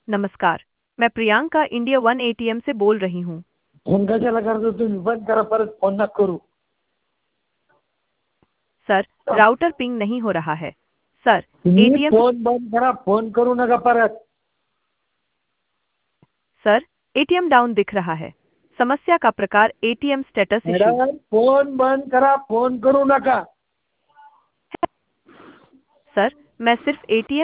नमस्कार, मैं Priyanka India one ATM से बोल रही हूँ। फोन कशाला करतो तुम्ही? बंद करा, परत फोन नका करू. सर, राउटर पिंग नहीं हो रहा है। सर, तुम्ही एटीएम फोन बंद करा, फोन करू नका परत. सर, एटीएम डाउन दिख रहा है। समस्या का प्रकार ATM status issue. Madam phone बंद करा, फोन करू नका. सर, मैं सिर्फ एटीएम